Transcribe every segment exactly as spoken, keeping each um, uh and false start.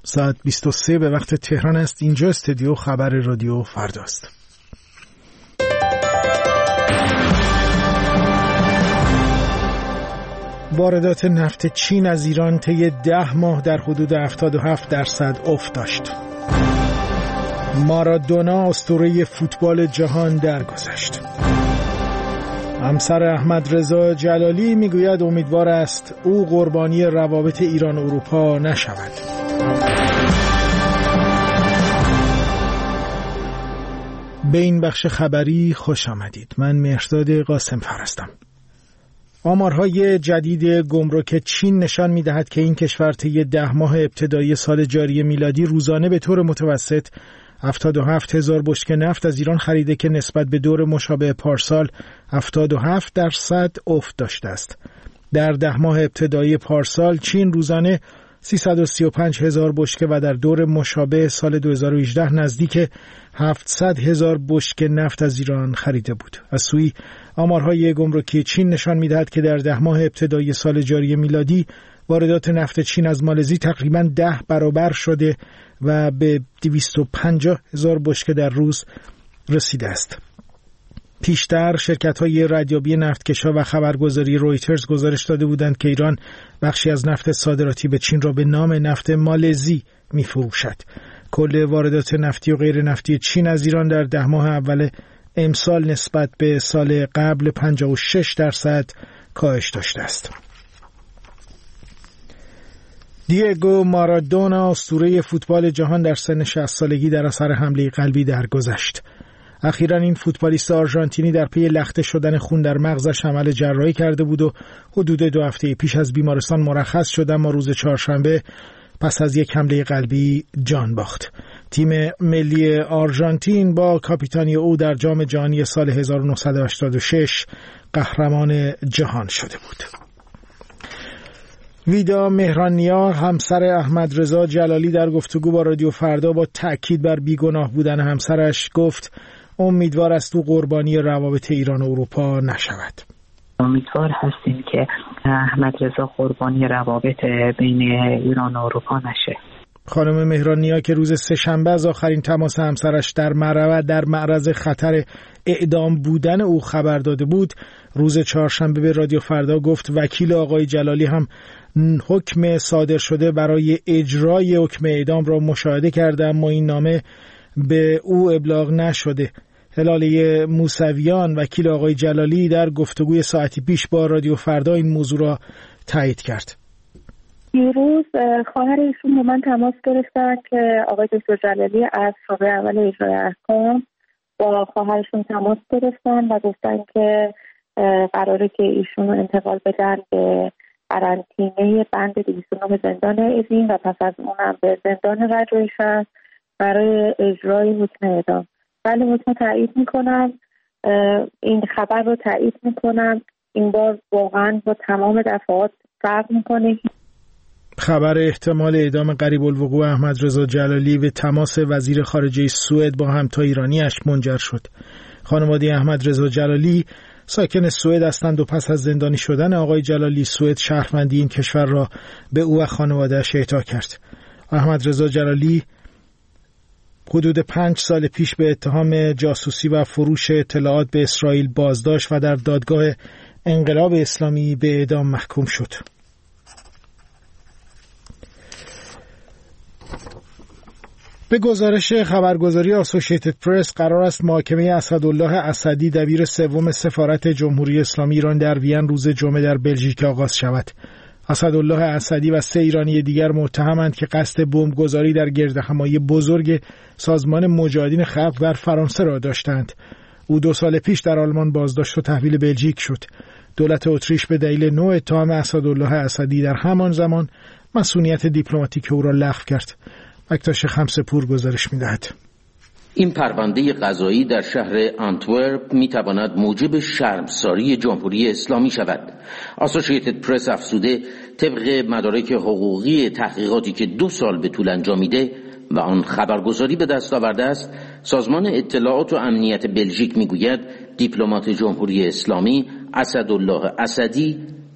ساعت بیست و سه به وقت تهران است. اینجا استودیو خبر رادیو فرداست. واردات نفت چین از ایران طی ده ماه در حدود هفتاد و هفت درصد افت داشت. مارادونا اسطوره فوتبال جهان درگذشت. همسر احمد رضا جلالی میگوید امیدوار است او قربانی روابط ایران و اروپا نشود. به این بخش خبری خوش آمدید. من مهرداد قاسمفر هستم. آمارهای جدید گمرک چین نشان می‌دهد که این کشور طی ده ماه ابتدایی سال جاری میلادی روزانه به طور متوسط هفتاد و هفت هزار بشکه نفت از ایران خریده که نسبت به دور مشابه پارسال هفتاد و هفت درصد افت داشته است. در ده ماه ابتدایی پارسال چین روزانه سیصد و سی و پنج هزار بشکه و در دور مشابه سال دو هزار و هجده نزدیک هفتصد هزار بشکه نفت از ایران خریده بود. از سوی آمارهای گمرکی چین نشان می‌دهد که در ده ماه ابتدایی سال جاری میلادی واردات نفت چین از مالزی تقریباً ده برابر شده و به دویست و پنجاه هزار بشکه در روز رسیده است. پیشتر شرکت‌های ردیابی نفتکشا و خبرگزاری رویترز گزارش داده بودند که ایران بخشی از نفت صادراتی به چین را به نام نفت مالزی می‌فروشد. کل واردات نفتی و غیر نفتی چین از ایران در ده ماه اول امسال نسبت به سال قبل پنجاه و شش درصد کاهش داشته است. دیگو مارادونا اسطوره فوتبال جهان در سن شصت سالگی در اثر حمله قلبی درگذشت. اخیراً این فوتبالیست آرژانتینی در پی لخته شدن خون در مغزش عمل جراحی کرده بود و حدود دو هفته پیش از بیمارستان مرخص شد، اما روز چهارشنبه پس از یک حمله قلبی جان باخت. تیم ملی آرژانتین با کاپیتانی او در جام جهانی سال هزار و نهصد و هشتاد و شش قهرمان جهان شده بود. ویدا مهرانیا همسر احمد رضا جلالی در گفتگو با رادیو فردا با تأکید بر بیگناه بودن همسرش گفت امیدوار است او قربانی روابط ایران و اروپا نشود. امیدوار هستیم که احمد رضا قربانی روابط بین ایران و اروپا نشه. خانم مهرانیا که روز سه‌شنبه از آخرین تماس همسرش در معرض در معرض خطر اعدام بودن او خبر داده بود، روز چهارشنبه به رادیو فردا گفت وکیل آقای جلالی هم حکم صادر شده برای اجرای حکم اعدام را مشاهده کرده، اما این نامه به او ابلاغ نشده. هلاله موسویان وکیل آقای جلالی در گفتگوی ساعتی پیش با رادیو فردا این موضوع را تایید کرد. دیروز خواهر ایشون با من تماس گرفتن که آقای دکتر جلالی از شعبه اول اجرای احکام با خواهرشون تماس گرفتن و گفتن که قراره که ایشون رو انتقال بدن به قرنطینه بند دویست و نه زندان اوین و پس از اونم به زندان رجایی شهر برای اجرای حکم اعدام. ولی حکم تایید میکنم، این خبر رو تایید میکنم، این بار واقعا با تمام دفعات فرق میکنه. خبر احتمال اعدام قریب الوقوع احمد رضا جلالی به تماس وزیر خارجه سوئد با همتا ایرانی‌اش منجر شد. خانواده احمد رضا جلالی ساکن سوئد هستند و پس از زندانی شدن آقای جلالی سوئد شهروندی این کشور را به او و خانواده‌اش اعطا کرد. احمد رضا جلالی حدود پنج سال پیش به اتهام جاسوسی و فروش اطلاعات به اسرائیل بازداشت و در دادگاه انقلاب اسلامی به اعدام محکوم شد. به گزارش خبرگزاری آسوشیتد پرس قرار است محاکمه اسدالله اسدی دبیر سوم سفارت جمهوری اسلامی ایران در وین روز جمعه در بلژیک آغاز شود. اسدالله اسدی و سه ایرانی دیگر متهمند که قصد بمبگذاری در گردهمایی بزرگ سازمان مجاهدین خلق در فرانسه را داشتند. او دو سال پیش در آلمان بازداشت و تحویل بلژیک شد. دولت اتریش به دلیل نوع اتهام اسدالله اسدی در همان زمان مسئولیت دیپلماتیک او را لغو کرد. اکتاش خمسپور گزارش می‌دهد. این پرونده قضایی در شهر آنتورپ می‌تواند موجب شرمساری جمهوری اسلامی شود. آسوشیتد پرس افزوده طبق مدارک حقوقی تحقیقاتی که دو سال به طول انجامیده و آن خبرگزاری به دست آورده است، سازمان اطلاعات و امنیت بلژیک می‌گوید دیپلمات جمهوری اسلامی اسدالله اسدی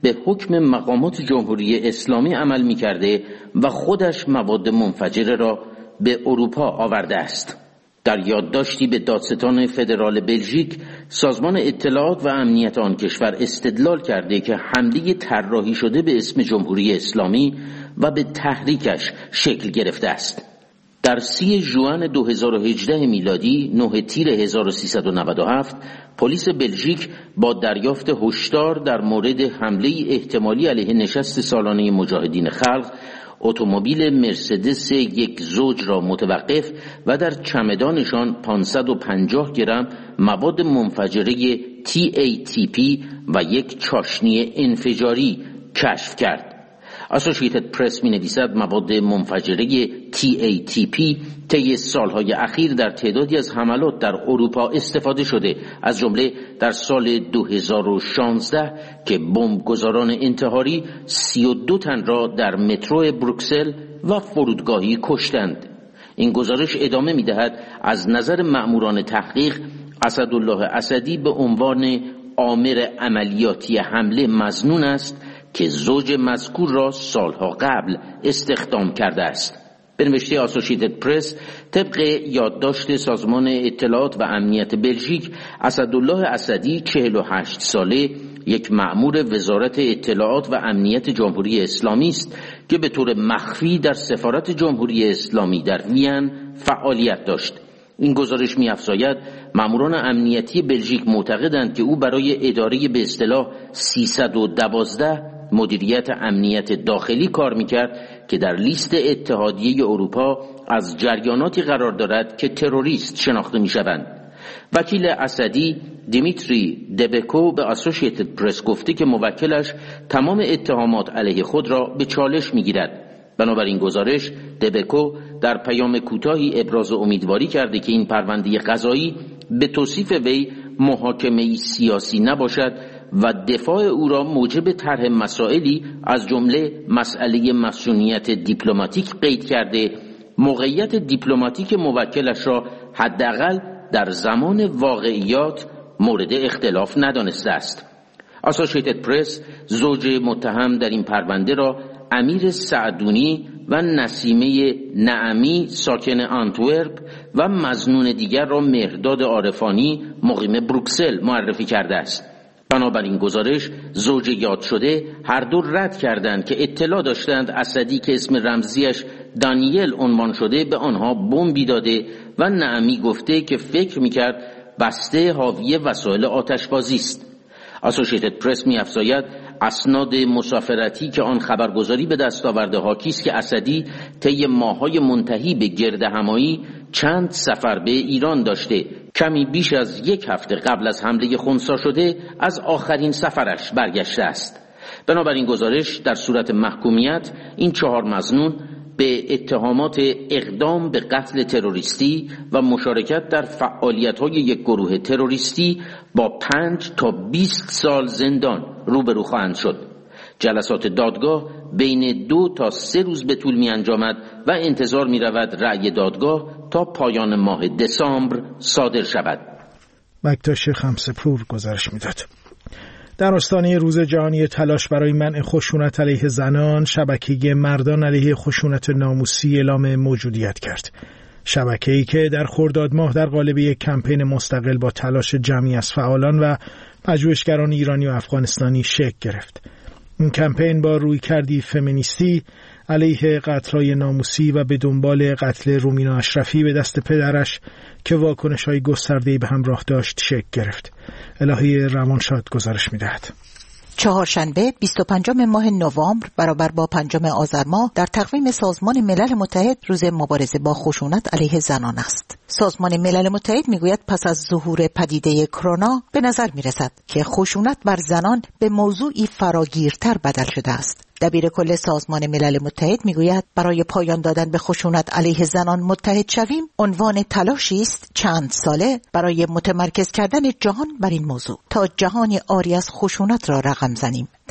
به حکم مقامات جمهوری اسلامی عمل می‌کرده و خودش مواد منفجره را به اروپا آورده است. در یادداشتی به دادستان فدرال بلژیک، سازمان اطلاعات و امنیت آن کشور استدلال کرده که حمله طراحی شده به اسم جمهوری اسلامی و به تحریکش شکل گرفته است. در سی ژوئن دو هزار و هجده میلادی، نه تیر هزار و سیصد و نود و هفت، پلیس بلژیک با دریافت هشدار در مورد حمله احتمالی علیه نشست سالانه مجاهدین خلق، اتومبیل مرسدس یک زوج را متوقف و در چمدانشان پانصد و پنجاه گرم مواد منفجره تی ای تی پی و یک چاشنی انفجاری کشف کرد. اسوسییتد پرس می نویسد مواد منفجره تی ای تی پی طی سالهای اخیر در تعدادی از حملات در اروپا استفاده شده، از جمله در سال دو هزار و شانزده که بمبگذاران انتحاری سی و دو تن را در مترو بروکسل و فرودگاهی کشتند. این گزارش ادامه می دهد از نظر مأموران تحقیق، اسدالله اسدی به عنوان آمر عملیاتی حمله مظنون است که زوج مذکور را سالها قبل استخدام کرده است. به نوشته اسوسییتد پرس، طبق یادداشت سازمان اطلاعات و امنیت بلژیک، اسدالله اسدی چهل و هشت ساله یک مأمور وزارت اطلاعات و امنیت جمهوری اسلامی است که به طور مخفی در سفارت جمهوری اسلامی در وین فعالیت داشت. این گزارش می‌افزاید ماموران امنیتی بلژیک معتقدند که او برای اداره به اصطلاح سیصد و دوازده مدیریت امنیت داخلی کار می‌کرد که در لیست اتحادیه اروپا از جریاناتی قرار دارد که تروریست شناخته می‌شوند. وکیل اسدی دیمیتری دبکو به اسوسییتد پرس گفته که موکلش تمام اتهامات علیه خود را به چالش می‌گیرد. بنابراین گزارش، دبکو در پیام کوتاهی ابراز امیدواری کرده که این پرونده قضایی به توصیف وی محاکمه‌ای سیاسی نباشد و دفاع او را موجب طرح مسائلی از جمله مسئله مسئولیت دیپلماتیک قید کرده، موقعیت دیپلماتیک موکلش را حداقل در زمان واقعیات مورد اختلاف ندانسته است. اسوسییتد پرس زوج متهم در این پرونده را امیر سعدونی و نسیمه نعمی ساکن آنتورپ و مظنون دیگر را مهرداد عارفانی مقیم بروکسل معرفی کرده است. بنابراین گزارش، زوج یاد شده هر دو رد کردند که اطلاع داشتند اسدی که اسم رمزیش دانیل عنوان شده به آنها بمبی داده و نعمی گفته که فکر میکرد بسته حاوی وسایل آتشبازی است. اسوسییتد پرس می‌افزاید اسناد مسافرتی که آن خبرگزاری به دست آورده حاکی است که اسدی طی ماه‌های منتهی به گردهمایی چند سفر به ایران داشته، کمی بیش از یک هفته قبل از حمله خنثی شده از آخرین سفرش برگشته است. بنابراین گزارش در صورت محکومیت این چهار مظنون به اتهامات اقدام به قتل تروریستی و مشارکت در فعالیت‌های یک گروه تروریستی با پنج تا بیست سال زندان روبرو خواهند شد. جلسات دادگاه بین دو تا سه روز به طول می انجامد و انتظار می رود رأی دادگاه تا پایان ماه دسامبر صادر شود. مکتاش خمسپور گزارش می داد. در آستانه روز جهانی تلاش برای منع خشونت علیه زنان، شبکه مردان علیه خشونت ناموسی اعلام موجودیت کرد. شبکه‌ای که در خرداد ماه در قالب یک کمپین مستقل با تلاش جمعی از فعالان و پژوهشگران ایرانی و افغانستانی شکل گرفت. این کمپین با رویکردی فمینیستی علیه قتل‌های ناموسی و به دنبال قتل رومینا اشرفی به دست پدرش که واکنش‌های گسترده‌ای به همراه داشت شکل گرفت. الهی روانشاد گزارش می‌دهد. چهارشنبه بیست و پنجم ماه نوامبر برابر با پنجم آذر ماه در تقویم سازمان ملل متحد روز مبارزه با خشونت علیه زنان است. سازمان ملل متحد میگوید پس از ظهور پدیده کرونا به نظر میرسد که خشونت بر زنان به موضوعی فراگیرتر بدل شده است. دبیر کل سازمان ملل متحد میگوید برای پایان دادن به خشونت علیه زنان متحد شویم عنوان تلاشی است چند ساله برای متمرکز کردن جهان بر این موضوع تا جهانی عاری از خشونت را رقم زنیم.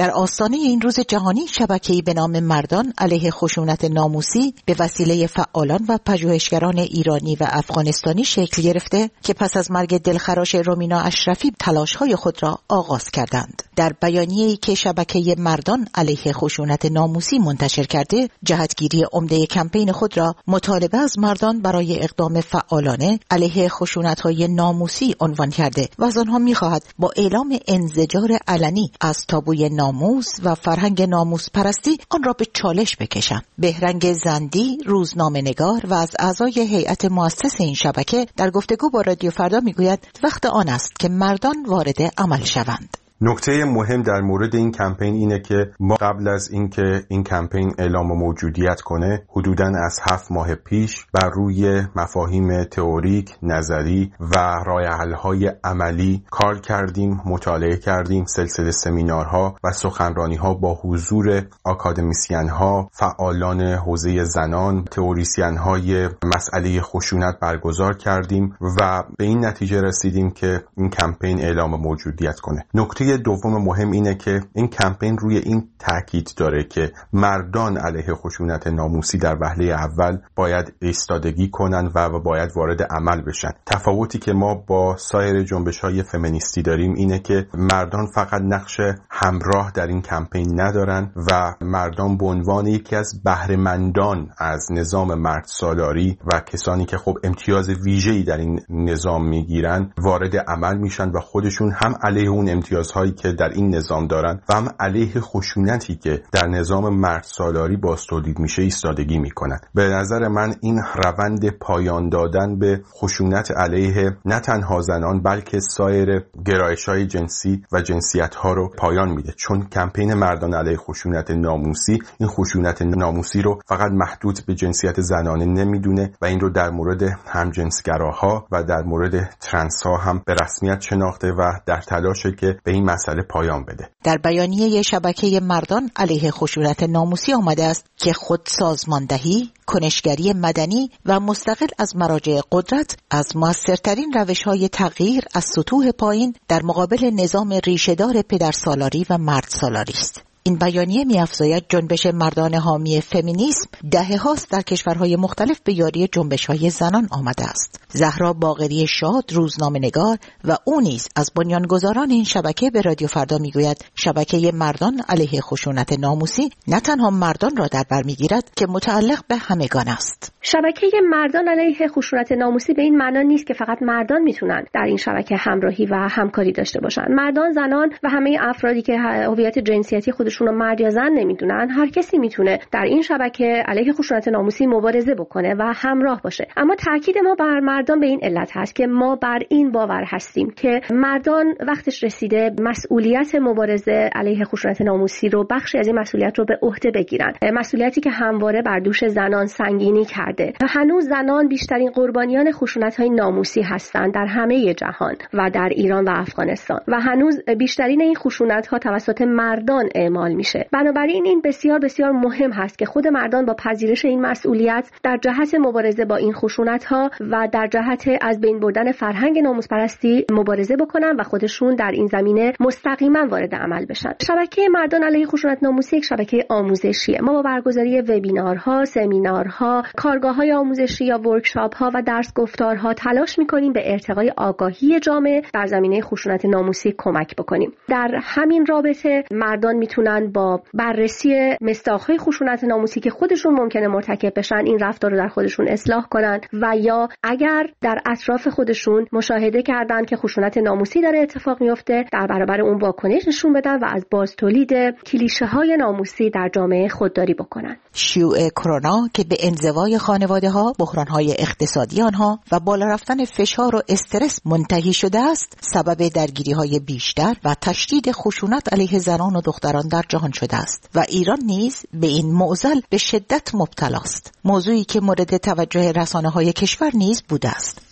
در آستانه این روز جهانی، شبکه‌ای به نام مردان علیه خشونت ناموسی به وسیله فعالان و پژوهشگران ایرانی و افغانستانی شکل گرفته که پس از مرگ دلخراش رومینا اشرفی تلاش‌های خود را آغاز کردند. در بیانیه‌ای که شبکه مردان علیه خشونت ناموسی منتشر کرده، جهتگیری عمده کمپین خود را مطالبه از مردان برای اقدام فعالانه علیه خشونت‌های ناموسی عنوان کرده و از آنها می‌خواهد با اعلام انزجار علنی از تابوی ناموس و فرهنگ ناموس پرستی آن را به چالش بکشند. بهرنگ زندی، روزنامه‌نگار و از اعضای هیئت مؤسس این شبکه، در گفتگو با رادیو فردا میگوید وقت آن است که مردان وارد عمل شوند. نکته مهم در مورد این کمپین اینه که ما قبل از اینکه این کمپین اعلام موجودیت کنه حدوداً از هفت ماه پیش بر روی مفاهیم تئوریک، نظری و راه حل‌های عملی کار کردیم، مطالعه کردیم، سلسله سمینارها و سخنرانی‌ها با حضور آکادمیسین‌ها، فعالان حوزه زنان، تئوریسین‌های مسئله خشونت برگزار کردیم و به این نتیجه رسیدیم که این کمپین اعلام موجودیت کنه. نکته دوم مهم اینه که این کمپین روی این تاکید داره که مردان علیه خشونت ناموسی در وهله اول باید ایستادگی کنن و باید وارد عمل بشن. تفاوتی که ما با سایر جنبش‌های فمینیستی داریم اینه که مردان فقط نقش همراه در این کمپین ندارن و مردان به عنوان یکی از بهره‌مندان از نظام مرد سالاری و کسانی که خب امتیاز ویژه‌ای در این نظام میگیرن وارد عمل میشن و خودشون هم علیه اون امتیازهای که در این نظام دارن و هم علیه خشونتی که در نظام مرد سالاری باز تولید میشه ایستادگی میکنن. به نظر من این روند پایان دادن به خشونت علیه نه تنها زنان بلکه سایر گرایش‌های جنسی و جنسیت‌ها رو پایان میده، چون کمپین مردان علیه خشونت ناموسی این خشونت ناموسی رو فقط محدود به جنسیت زنانه نمیدونه و این رو در مورد همجنسگراها و در مورد ترنس‌ها هم به رسمیت شناخته و در تلاشه که به این مسئله پایان بده. در بیانیه شبکه مردان علیه خشونت ناموسی آمده است که خود سازماندهی، کنشگری مدنی و مستقل از مراجع قدرت از موثرترین روش‌های تغییر از سطوح پایین در مقابل نظام ریشه‌دار پدرسالاری و مرد سالاری است. این بیانیه می‌افزاید جنبش مردان حامی فمینیسم دهه هاست در کشورهای مختلف به یاری جنبش‌های زنان آمده است. زهرا باقری شاد، روزنامه‌نگار و او نیز از بنیانگذاران این شبکه به رادیو فردا میگوید شبکه مردان علیه خشونت ناموسی نه تنها مردان را در بر میگیرد که متعلق به همگان است. شبکه مردان علیه خشونت ناموسی به این معنا نیست که فقط مردان میتونن در این شبکه همراهی و همکاری داشته باشن. مردان، زنان و همه افرادی که هویت جنسیتی خودشون رو مرد یا زن نمیدونن، هر کسی میتونه در این شبکه علیه خشونت ناموسی مبارزه بکنه و همراه باشه. اما تاکید ما بر مردان به این علت هست که ما بر این باور هستیم که مردان وقتش رسیده مسئولیت مبارزه علیه خشونت ناموسی رو، بخشی از این مسئولیت رو به عهده بگیرن. مسئولیتی که همواره بر دوش زنان سنگینی کرده. هنوز زنان بیشترین قربانیان خشونت‌های ناموسی هستند در همه جهان و در ایران و افغانستان و هنوز بیشترین این خشونت‌ها توسط مردان اعمال میشه. بنابراین این بسیار بسیار مهم هست که خود مردان با پذیرش این مسئولیت در جهت مبارزه با این خشونت‌ها و در جهت از بین بردن فرهنگ ناموس پرستی مبارزه بکنن و خودشون در این زمینه مستقیما وارد عمل بشن. شبکه مردان علیه خشونت ناموسی یک شبکه آموزشیه. ما با برگزاری وبینارها، سمینارها، کارگاه‌های آموزشی یا ورکشاپ‌ها و درس گفتارها تلاش می‌کنیم به ارتقای آگاهی جامعه در زمینه خشونت ناموسی کمک بکنیم. در همین رابطه مردان میتونن با بررسی مصداق‌های خشونت ناموسی که خودشون ممکنه مرتکب بشن این رفتار رو در خودشون اصلاح کنن و یا اگر در اطراف خودشون مشاهده کردن که خشونت ناموسی داره اتفاق میفته در برابر اون واکنش نشون بدن و از باز تولید کلیشه‌های ناموسی در جامعه خودداری بکنن. شیوع کرونا که به انزوای خانواده‌ها، بحران‌های اقتصادی آنها و بالا رفتن فشار و استرس منتهی شده است، سبب درگیری‌های بیشتر و تشدید خشونت علیه زنان و دختران در جهان شده است و ایران نیز به این معضل به شدت مبتلا است، موضوعی که مورد توجه رسانه‌های کشور نیز بوده است.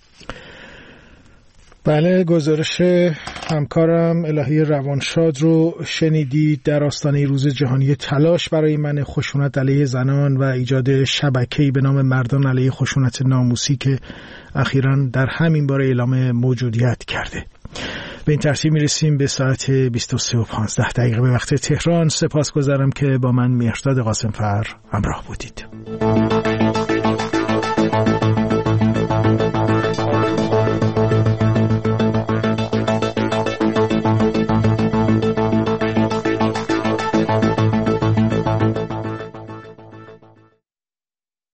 بله، گزارش همکارم الهی روانشاد رو شنیدید در آستانه روز جهانی تلاش برای منع خشونت علیه زنان و ایجاد شبکه‌ای به نام مردان علیه خشونت ناموسی که اخیراً در همین باره اعلام موجودیت کرده. به این ترتیب میرسیم به ساعت بیست و سه و پانزده دقیقه به وقت تهران. سپاسگزارم که با من مهرداد قاسمفر همراه بودید.